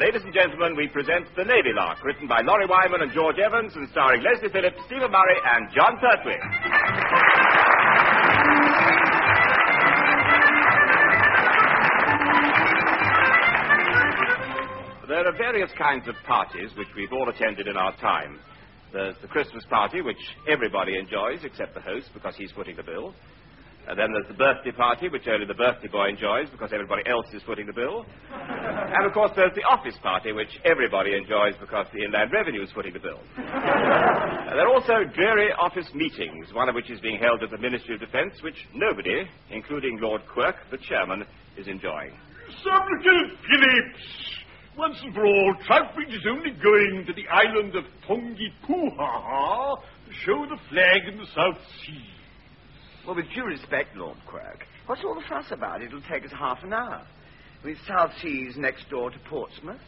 Ladies and gentlemen, we present The Navy Lark, written by Laurie Wyman and George Evans, and starring Leslie Phillips, Stephen Murray, and John Pertwee. There are various kinds of parties which we've all attended in our time. There's the Christmas party, which everybody enjoys except the host because he's footing the bill. And then there's the birthday party, which only the birthday boy enjoys because everybody else is footing the bill. And, of course, there's the office party, which everybody enjoys because the Inland Revenue is footing the bill. There are also dreary office meetings, one of which is being held at the Ministry of Defence, which nobody, including Lord Quirk, the chairman, is enjoying. Sub-Lieutenant Phillips! Once and for all, Troutbridge is only going to the island of Tongi-Poo-Ha-Ha to show the flag in the South Sea. Well, with due respect, Lord Quirk, what's all the fuss about? It'll take us half an hour. The South Sea's next door to Portsmouth.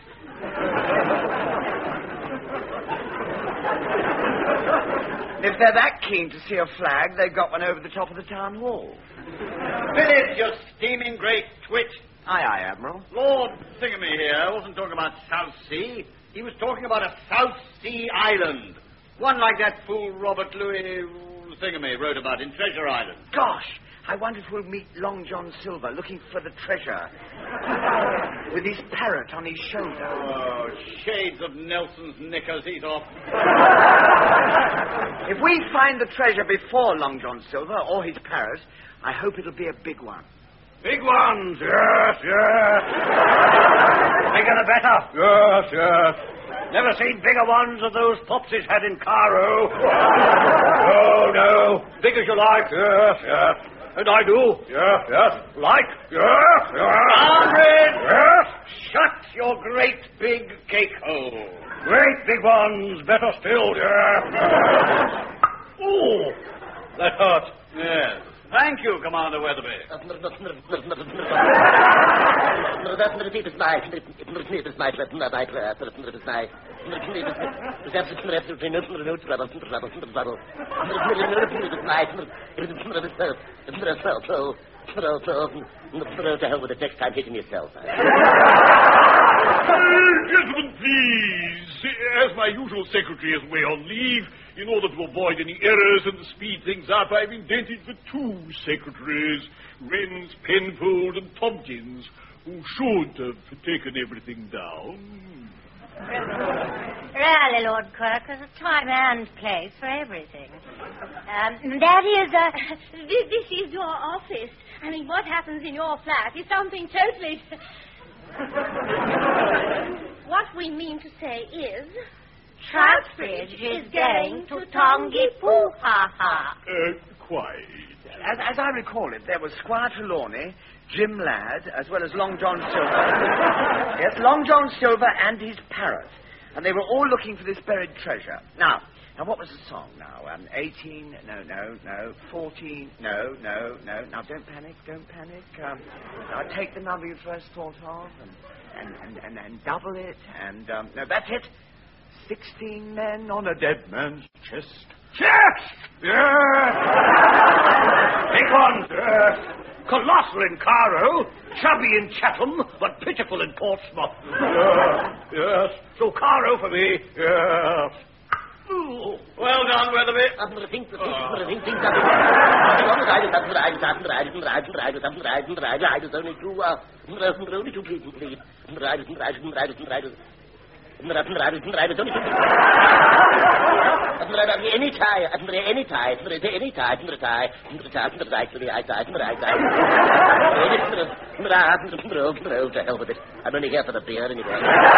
If they're that keen to see a flag, they've got one over the top of the town hall. Phillips, you steaming great twit. Aye, aye, Admiral. Lord Thingamy here wasn't talking about South Sea. He was talking about a South Sea island. One like that fool Robert Louis Thingamy wrote about in Treasure Island. Gosh, I wonder if we'll meet Long John Silver looking for the treasure. With his parrot on his shoulder. Oh, shades of Nelson's knickers, he's off. If we find the treasure before Long John Silver or his parrot, I hope it'll be a big one. Big ones, yes, yes. Bigger the better. Yes, yes. Never seen bigger ones than those Popsies had in Cairo. No, no. Big as you like. Yes, yes. And I do. Yes, yes. Like? Yes, yes. Alfred! Yes. Shut your great big cake hole. Great big ones, better still, yes. Ooh, that hurt. Yes. Thank you, Commander Weatherby. To hell with it next time hitting yourself. Gentlemen, please. As my usual secretary is away on leave, in order to avoid any errors and to speed things up, I've indented for two secretaries, Wrens, Penfold, and Tompkins, who should have taken everything down. Really, Lord Quirk, there's a time and place for everything. This is your office. I mean, what happens in your flat is something totally... What we mean to say is... Troutbridge is going to Tongi-Poo-Ha-Ha. Quite. As I recall it, there was Squire Trelawney, Jim Ladd, as well as Long John Silver. Yes, Long John Silver and his parrot. And they were all looking for this buried treasure. Now, what was the song now? 18, no, 14, no. Now, don't panic. Now, take the number you first thought of and double it, and, no, that's it. 16 men on a dead man's chest. Chest! Yes! Big ones, yes. Colossal in Cairo, chubby in Chatham, but pitiful in Portsmouth. Yes. So Cairo for me. Yes. Ooh. Well done, Weatherby. To hell with it. I'm only here for the beer anyway.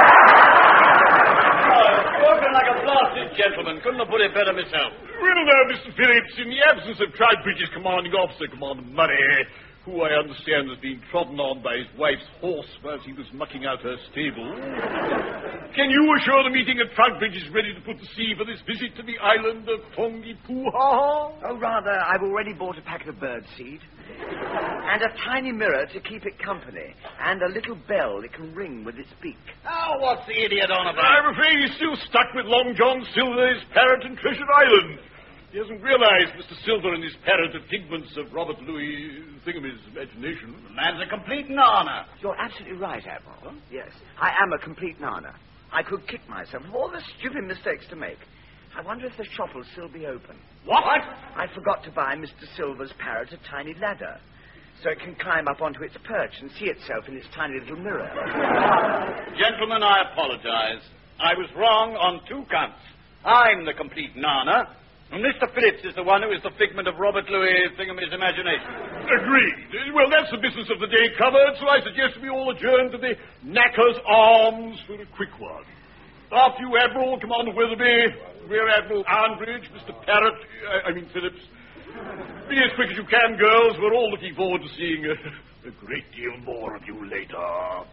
Spoken like a blasted gentleman. Couldn't have put it better myself. Well, now, Mr. Phillips, in the absence of Troutbridge's commanding officer, Commander Murray, who I understand has been trodden on by his wife's horse while he was mucking out her stable, can you assure the meeting that Troutbridge is ready to put to sea for this visit to the island of Tongi-Poo-Ha-Ha? Oh, rather, I've already bought a packet of birdseed. And a tiny mirror to keep it company. And a little bell it can ring with its beak. Oh, what's the idiot on about? I'm afraid he's still stuck with Long John Silver, his parrot, and Treasure Island. He hasn't realized, Mr. Silver and his parrot, the figments of Robert Louis Thingamy's imagination. The man's a complete nana. You're absolutely right, Admiral. Huh? Yes, I am a complete nana. I could kick myself of all the stupid mistakes to make. I wonder if the shop will still be open. What? I forgot to buy Mr. Silver's parrot a tiny ladder, so it can climb up onto its perch and see itself in its tiny little mirror. Gentlemen, I apologize. I was wrong on two counts. I'm the complete nana, and Mr. Phillips is the one who is the figment of Robert Louis Thingamy's imagination. Agreed. Well, that's the business of the day covered, so I suggest we all adjourn to the Knacker's Arms for a quick one. After you, Admiral, Commander Weatherby, Rear Admiral Arnbridge, Mr. Parrot, Phillips. Be as quick as you can, girls. We're all looking forward to seeing a great deal more of you later.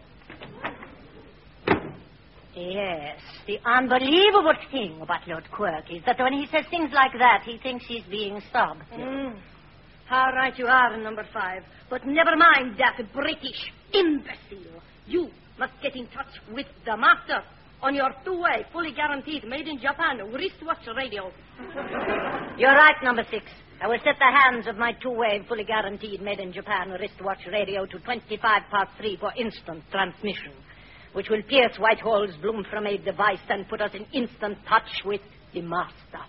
Yes, the unbelievable thing about Lord Quirk is that when he says things like that, he thinks he's being snubbed. How right you are, number 5. But never mind that British imbecile. You must get in touch with the master on your two-way, fully guaranteed, made in Japan, wristwatch radio. You're right, number 6. I will set the hands of my two-way, fully guaranteed, made in Japan, wristwatch radio to 3 for instant transmission, which will pierce Whitehall's bloom from a device and put us in instant touch with the master.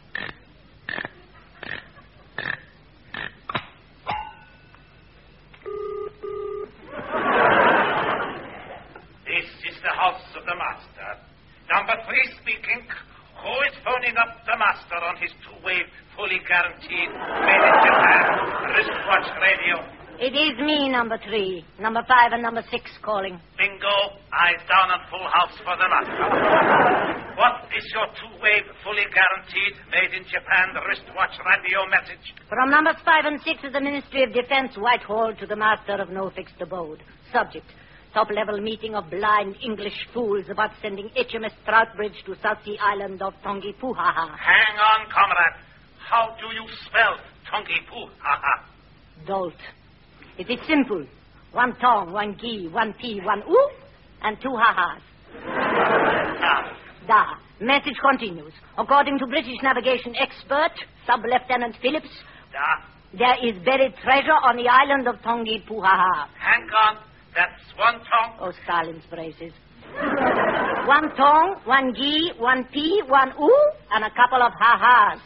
This is the house of the master. Number 3 speaking. Who is phoning up the master on his two-way, fully guaranteed, made in Japan, wristwatch radio? It is me, number 3. Number 5 and number 6 calling. Bingo. Eyes down and full house for the master. What is your two-way, fully guaranteed, made in Japan, wristwatch radio message? From numbers 5 and 6 of the Ministry of Defense, Whitehall, to the master of no fixed abode. Subject: top-level meeting of blind English fools about sending HMS Troutbridge to South Sea Island of Tongi-Puhaha. Hang on, comrade. How do you spell Tongi-Puhaha? Dolt. It is simple. 1 tong, 1 gi, 1 p, 1 oo, and 2 ha-has. Da. Message continues. According to British navigation expert, Sub-Lieutenant Phillips, there is buried treasure on the island of Tongi-Puhaha. Hang on. That's 1 tong. Oh, Stalin's braces. 1 tong, 1 gi, 1 p, 1 oo, and a couple of ha-has.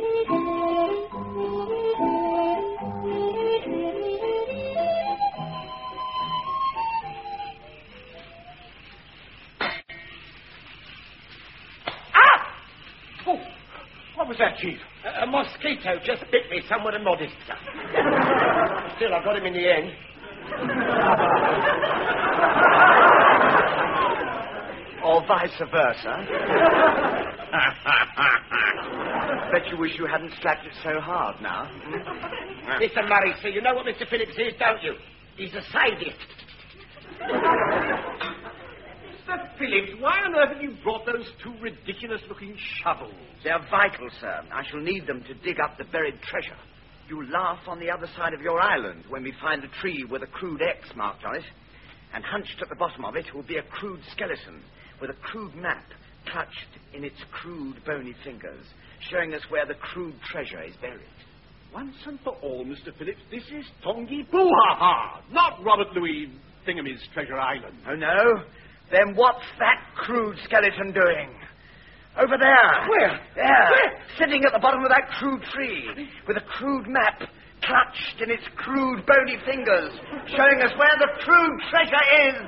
What was that, Chief? A mosquito just bit me somewhat immodest. Still, I got him in the end. Or vice versa. Bet you wish you hadn't slapped it so hard now. Mr. Murray, sir, you know what Mr. Phillips is, don't you? He's a sadist. Mr. Phillips, why on earth have you brought those 2 ridiculous-looking shovels? They're vital, sir. I shall need them to dig up the buried treasure. You'll laugh on the other side of your island when we find the tree with a crude X marked on it. And hunched at the bottom of it will be a crude skeleton with a crude map clutched in its crude bony fingers, showing us where the crude treasure is buried. Once and for all, Mr. Phillips, this is Tongi-Puhaha, not Robert Louis Thingamy's Treasure Island. Oh, no? Then what's that crude skeleton doing? Over there. Where? There. Where? Sitting at the bottom of that crude tree with a crude map clutched in its crude bony fingers, showing us where the crude treasure is.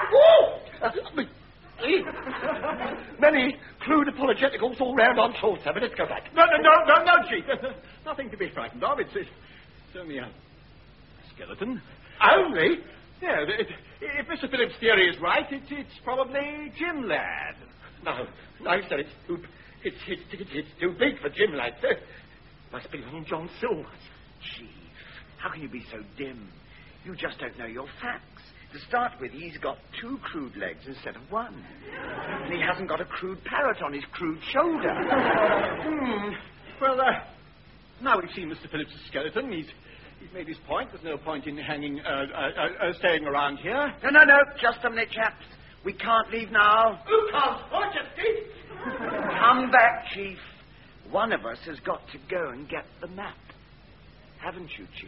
Many crude apologeticals all round on short, sir, but let's go back. No, Chief. Nothing to be frightened of. It's only a skeleton. Only? Yeah, if Mr. Phillips' theory is right, it's probably Jim Ladd. No, sir, it's too big for Jim Ladd, sir. Must be Long John Silver. Chief, how can you be so dim? You just don't know your facts. To start with, he's got 2 crude legs instead of 1. And he hasn't got a crude parrot on his crude shoulder. Well, now we've seen Mr. Phillips' skeleton. He's made his point. There's no point in staying around here. No. Just a minute, chaps. We can't leave now. Who can't? Majesty? Come back, Chief. one of us has got to go and get the map. Haven't you, Chief?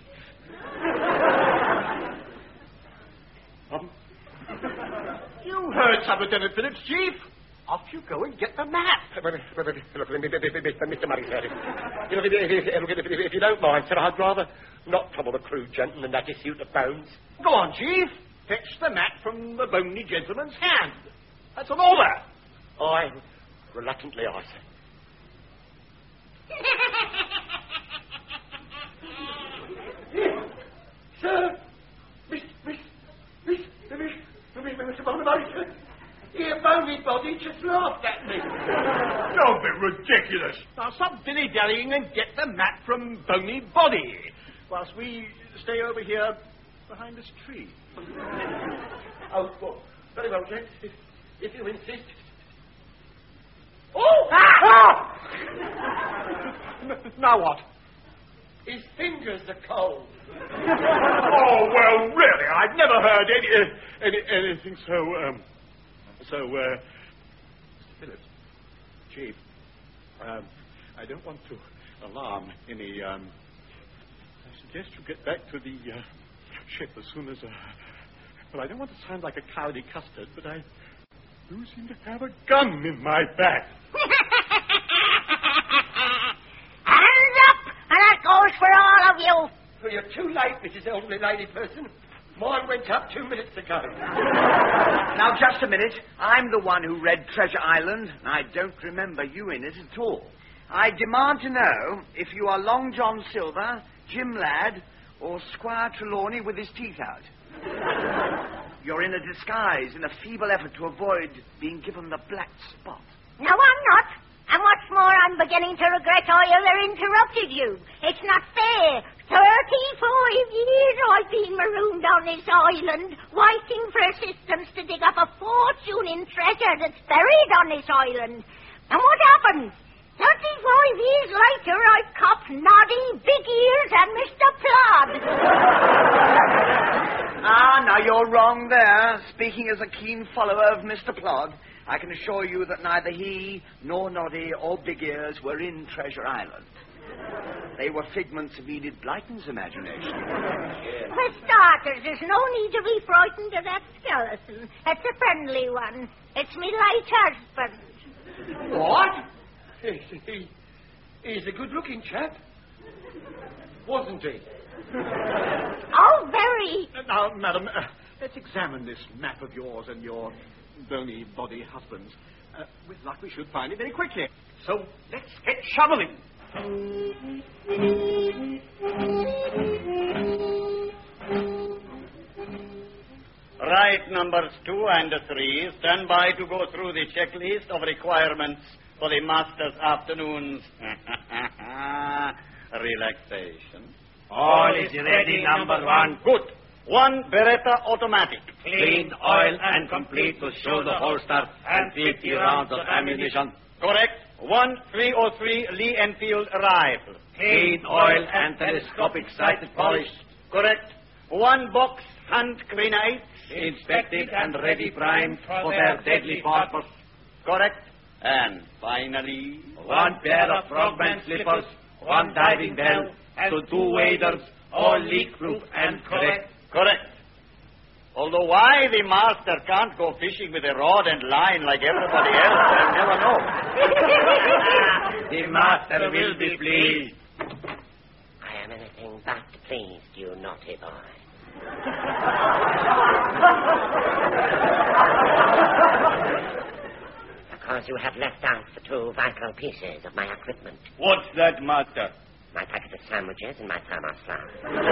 You heard some, Lieutenant Phillips, Chief. Off you go and get the map. Look, Mr. Murray, sir. If you don't mind, sir, I'd rather not trouble the crew gent in the natty suit of bones. Go on, Chief. Fetch the map from the bony gentleman's hand. That's an order. I reluctantly answer. Sir, Mr. Bonamari, sir. Your bony body just laughed at me. Don't be ridiculous. Now, stop dilly-dallying and get the map from Bony Body, whilst we stay over here behind this tree. Oh, well, very well, gents, if you insist. Oh! Now what? His fingers are cold. Oh, well, really, I've never heard anything so, Mr. Phillips, Chief, I don't want to alarm any, I suggest you get back to the ship as soon as, well, I don't want to sound like a cloudy custard, but I do seem to have a gun in my back. Hands up, and that goes for all of you. Well, you're too late, Mrs. Elderly Lady Person. Mine went up 2 minutes ago. Now, just a minute. I'm the one who read Treasure Island, and I don't remember you in it at all. I demand to know if you are Long John Silver, Jim Ladd, or Squire Trelawney with his teeth out. You're in a disguise in a feeble effort to avoid being given the black spot. No, I'm not. And what's more, I'm beginning to regret I ever interrupted you. It's not fair. 35 years I've been marooned on this island, waiting for assistance to dig up a fortune in treasure that's buried on this island. And what happens? 35 years later, I've copped Noddy, Big Ears, and Mr. Plod. Now you're wrong there. Speaking as a keen follower of Mr. Plod, I can assure you that neither he, nor Noddy, or Big Ears were in Treasure Island. They were figments of Enid Blyton's imagination. For starters, there's no need to be frightened of that skeleton. It's a friendly one. It's me late husband. What? He's a good-looking chap. Wasn't he? Oh, very. Now, madam, let's examine this map of yours and your bony body husband's. With luck, we should find it very quickly. So, let's get shoveling. Right, numbers 2 and 3, stand by to go through the checklist of requirements for the master's afternoon's relaxation. All is ready, number 1. Good. 1 Beretta automatic. Clean, oil, and complete to shoulder holster and 50 rounds of ammunition. Correct. 1 303 Lee Enfield rifle. Clean, oil, and telescopic sighted polished. Correct. 1 box hand grenades. Inspected and ready primed for their deadly purpose. Correct. And finally, 1 pair of frogman slippers, 1 diving bell, and 2 waders, all leak-proof and correct. Correct. Although why the master can't go fishing with a rod and line like everybody else, I'll never know. The master will be pleased. I am anything but pleased, you naughty boy. Because you have left out the 2 vital pieces of my equipment. What's that, master? My packet of sandwiches and my thermos flask.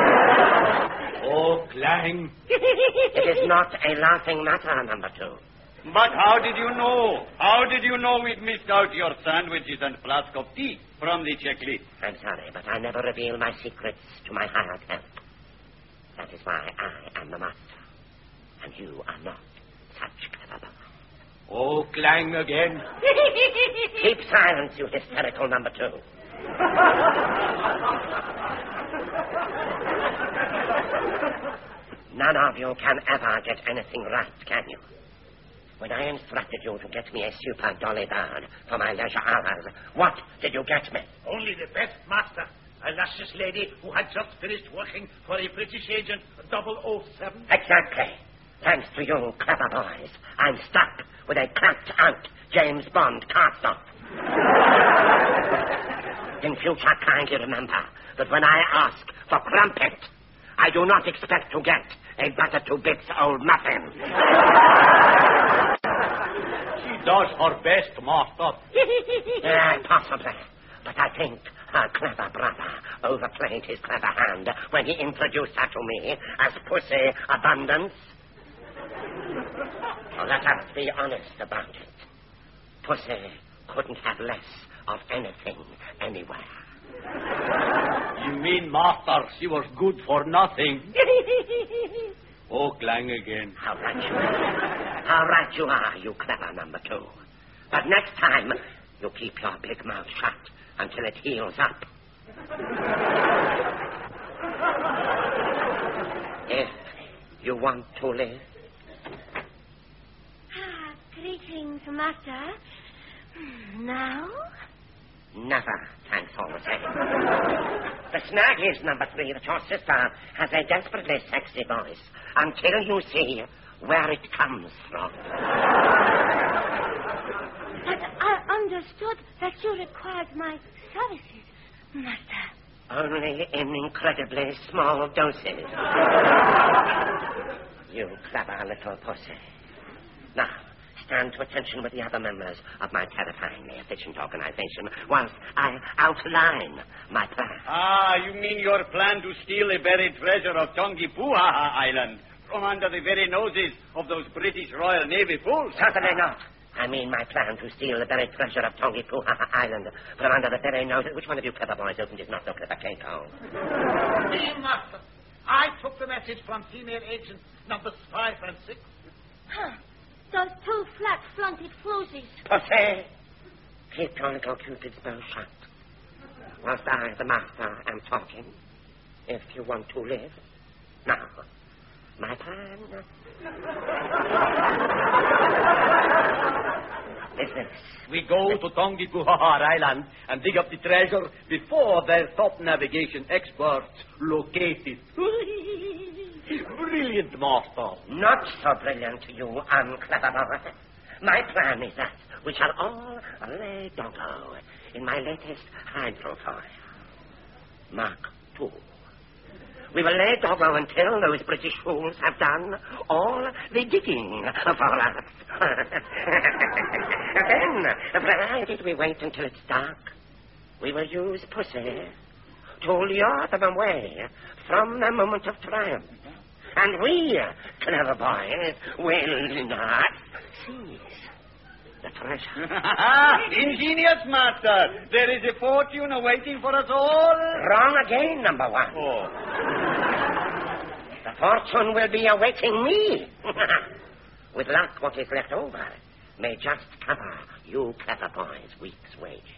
Oh, Clang. It is not a laughing matter, number 2. But how did you know? How did you know we'd missed out your sandwiches and flask of tea from the checklist? I'm sorry, but I never reveal my secrets to my hired help. That is why I am the master, and you are not such clever boy. Oh, Clang again. Keep silence, you hysterical number 2. None of you can ever get anything right, can you? When I instructed you to get me a super dolly bird for my leisure hours, what did you get me? Only the best, master. A luscious lady who had just finished working for a British agent, 007. Exactly. Thanks to you, clever boys, I'm stuck with a cracked-out James Bond cast-off. In future, kindly remember that when I ask for crumpet, I do not expect to get a butter-to-bits old muffin. She does her best, master. Yeah, possibly. But I think her clever brother overplayed his clever hand when he introduced her to me as Pussy Abundance. Well, let us be honest about it. Pussy couldn't have less of anything anywhere. You mean, master, she was good for nothing? Oh, clang again. How right you are. How right you are, you clever number 2. But next time, you keep your big mouth shut until it heals up. If you want to live. Greetings, master. Now? Never, thanks all the same. The snag is, number 3, that your sister has a desperately sexy voice until you see where it comes from. But I understood that you required my services, master. Only in incredibly small doses. You clever little pussy. Now, stand to attention with the other members of my terrifyingly efficient organization whilst I outline my plan. Ah, you mean your plan to steal the buried treasure of Tongipuhaha Island from under the very noses of those British Royal Navy fools? Certainly not. I mean my plan to steal the buried treasure of Tongipuhaha Island from under the very noses... Which one of you clever boys opened his not-so-clever cake hole? Me, master. I took the message from female agents numbers 5 and 6. Huh. Those 2 flat-fronted floozies. Pussy, keep your little Cupid's bow shut whilst I, the master, am talking, if you want to live. Now, my plan is this. We go to Tongipuhaha Island and dig up the treasure before their top navigation experts locate it. Brilliant, master. Not so brilliant, you unclever boy. My plan is that we shall all lay doggo in my latest hydrofoil, Mark II. We will lay doggo until those British fools have done all the digging for us. Then, provided we wait until it's dark, we will use pussy to lure them away from the moment of triumph. And we, clever boys, will not seize the treasure. Ingenious, master. There is a fortune awaiting for us all. Wrong again, number 1. Oh. The fortune will be awaiting me. With luck, what is left over may just cover you clever boys' week's wage.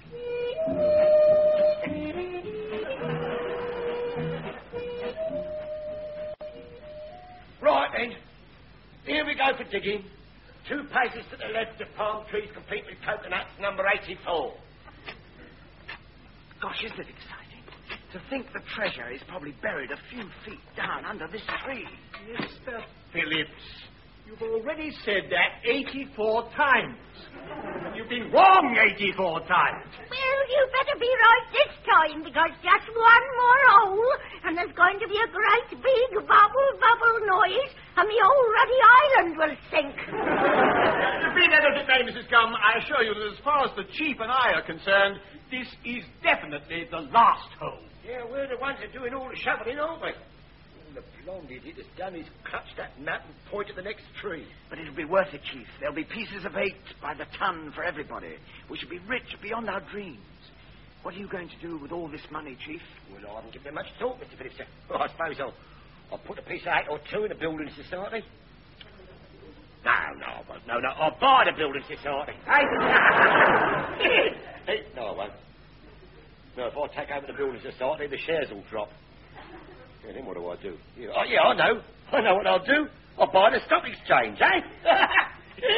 Right, then. Here we go for digging. 2 paces to the left of palm trees complete with coconuts, number 84. Gosh, isn't it exciting? To think the treasure is probably buried a few feet down under this tree. Mr. Phillips, you've already said that 84 times. You've been wrong 84 times. Well, you better be right this time, because just one more hole, and there's going to be a great big bubble noise, and the old ruddy island will sink. Be that as it may, Mrs. Gum, I assure you that as far as the chief and I are concerned, this is definitely the last hole. Yeah, we're the ones that are doing all the shoveling, aren't we? The blonde idiot has done is clutch that map and point at the next tree. But it'll be worth it, Chief. There'll be pieces of 8 by the ton for everybody. We shall be rich beyond our dreams. What are you going to do with all this money, Chief? Well, I haven't given it much thought, Mr. Phillips. Well, I suppose I'll put a piece of 8 or 2 in the building society. No, I'll buy the building society. Hey? No, I won't. No, if I take over the building society, the shares will drop. Yeah, then what do? Yeah, I know. I know what I'll do. I'll buy the stock exchange, eh?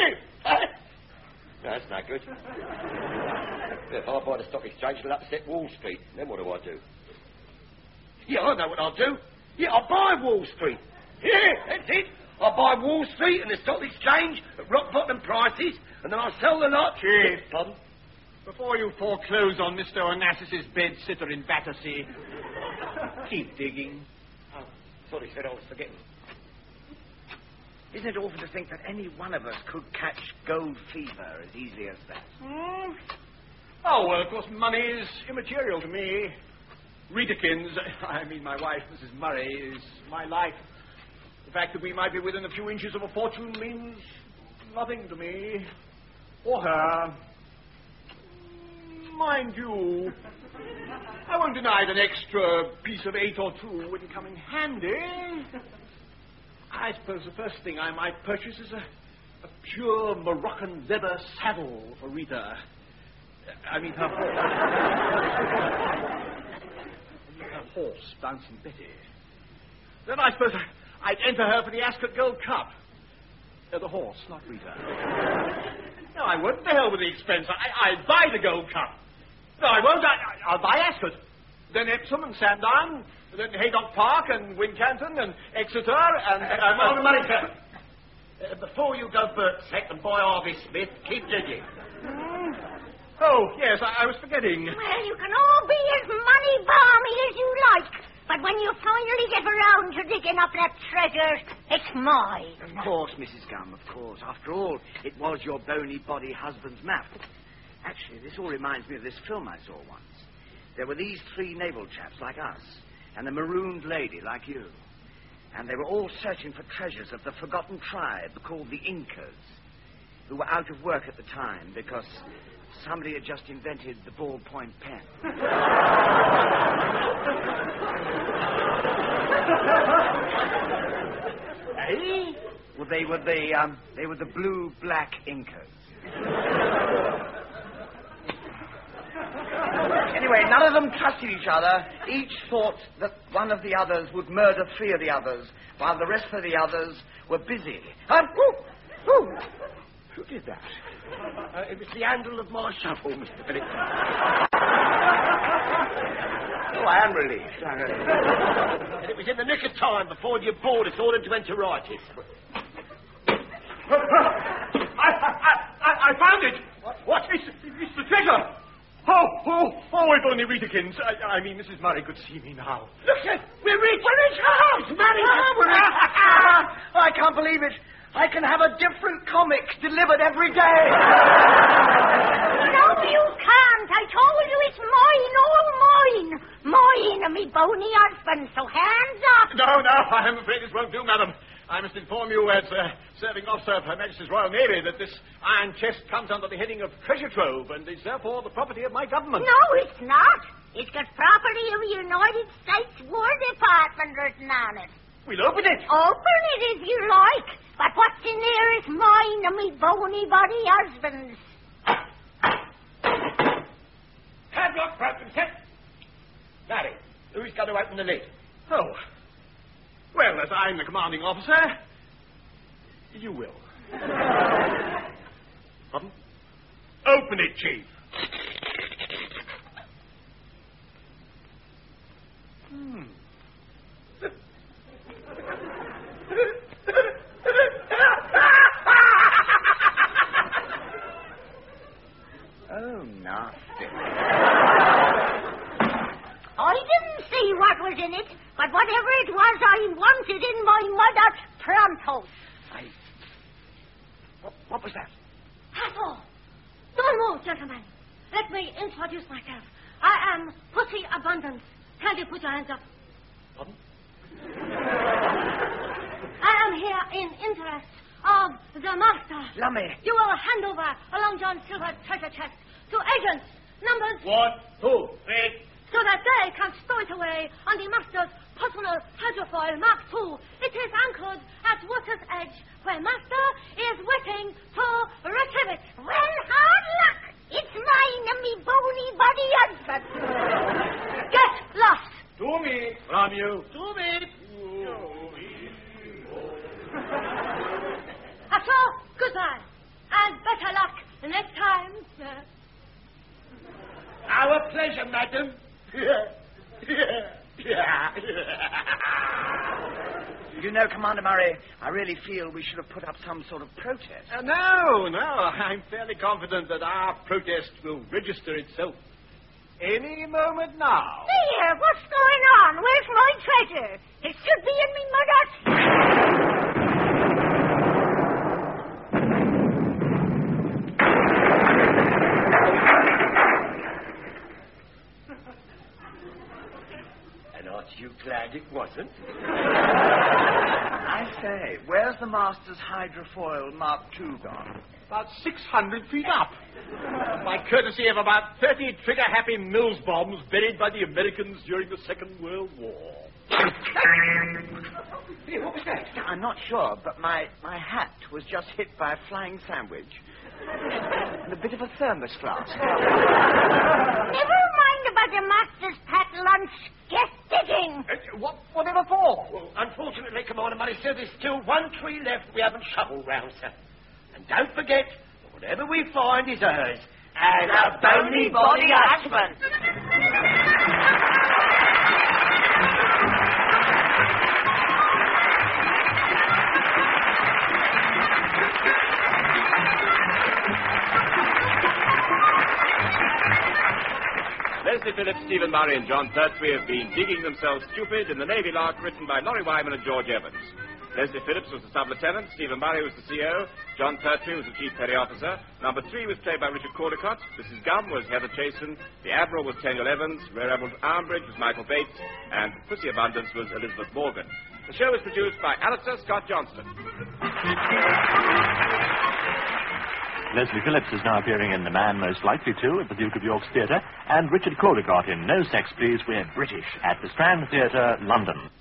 No, that's no good. If I buy the stock exchange, it'll upset Wall Street. Then what do I do? Yeah, I know what I'll do. Yeah, I'll buy Wall Street. Yeah, that's it. I'll buy Wall Street and the stock exchange at rock bottom prices, and then I'll sell the lot. Chief. Pardon? Before you foreclose on Mr. Onassis' bed-sitter in Battersea, keep digging. Oh, sorry, said I was forgetting. Isn't it awful to think that any one of us could catch gold fever as easily as that? Oh, well, of course, money is immaterial to me. Ritakins, I mean my wife, Mrs. Murray, is my life. The fact that we might be within a few inches of a fortune means nothing to me. Or her. Mind you, I won't deny that an extra piece of 8 or 2 wouldn't come in handy. I suppose the first thing I might purchase is a pure Moroccan leather saddle for Rita. I mean, her horse. Her horse, Bouncing Betty. Then I suppose I'd enter her for the Ascot Gold Cup. The horse, not Rita. No, I won't. The hell with the expense. I'd buy the Gold Cup. No, I won't. I'll buy Ascot. Then Epsom and Sandown. Then Haydock Park and Wincanton and Exeter and... Hold the money, sir. Before you go Birksec and buy Harvey Smith, keep digging. Oh, yes, I was forgetting. Well, you can all be as money-balmy as you like, but when you finally get around to digging up that treasure, it's mine. Of course, Mrs. Gum, of course. After all, it was your bony-body husband's map. Actually, this all reminds me of this film I saw once. There were these 3 naval chaps like us, and a marooned lady like you. And they were all searching for treasures of the forgotten tribe called the Incas, who were out of work at the time because somebody had just invented the ballpoint pen. Eh? Well, they were the blue-black Incas. Anyway, none of them trusted each other. Each thought that one of the others would murder 3 of the others, while the rest of the others were busy. Who did that? It was the handle of my shovel, Mr. Phillips. Oh, I am relieved. And it was in the nick of time before you bored us all into enteritis. I found it! What? It's the treasure! Oh, if only Ritakins. I mean, Mrs. Murray could see me now. Look, sir, we're rich. We're rich. Oh, money. I can't believe it. I can have a different comic delivered every day. No, you can't. I told you it's mine, all mine. Mine and me bony husband, so hands up. No, I'm afraid this won't do, madam. I must inform you as serving officer of Her Majesty's Royal Navy that this iron chest comes under the heading of treasure trove and is therefore the property of my government. No, it's not. It's got property of the United States War Department written on it. We'll open it. Open it if you like. But what's in there is mine and me bony body husband's. Padlock broken, sir. Larry, who's going to open the lid? Oh. Well, as I'm the commanding officer, you will. Pardon? Open it, Chief. Oh, nasty. I didn't see what was in it, but whatever it was, I wanted in my mother pronto. What was that? Half-all. Don't move, gentlemen. Let me introduce myself. I am Pussy Abundance. Can you put your hands up? Pardon? I am here in interest of the master. Lummy. You will hand over a Long John Silver treasure chest to agents, numbers... 1, 2, 3. So that they can stow it away on the master's personal hydrofoil Mark II. It is anchored at water's edge, where master is waiting to retrieve it. Well, hard luck. It's mine and me bony body husband. Get lost. To me. From you. To me. So, goodbye. And better luck next time. pleasure, madam. You know, Commander Murray, I really feel we should have put up some sort of protest. No. I'm fairly confident that our protest will register itself any moment now. Here, what's going on? Where's my treasure? It should be in me mother's... And aren't you glad it wasn't? I say, where's the Master's hydrofoil Mark II gone? About 600 feet up. By courtesy of about 30 trigger-happy Mills bombs buried by the Americans during the Second World War. Hey, what was that? I'm not sure, but my hat was just hit by a flying sandwich. And a bit of a thermos flask. Never mind about your Master's packed lunch. Get digging. Whatever for? Well, unfortunately, Commander Murray, sir, there's still one tree left we haven't shoveled round, sir. And don't forget, whatever we find is hers. And a bony body husband. Leslie Phillips, Stephen Murray, and John Pertwee have been digging themselves stupid in The Navy Lark, written by Laurie Wyman and George Evans. Leslie Phillips was the sub-lieutenant, Stephen Murray was the CO, John Pertwee was the chief petty officer, number 3 was played by Richard Caldecott, Mrs. Gum was Heather Chasen, the Admiral was Teniel Evans, Rear Admiral Armbridge was Michael Bates, and Pussy Abundance was Elizabeth Morgan. The show was produced by Alistair Scott Johnston. Leslie Phillips is now appearing in The Man Most Likely To at the Duke of York's Theatre, and Richard Caldecott in No Sex Please, We're British at the Strand Theatre, London.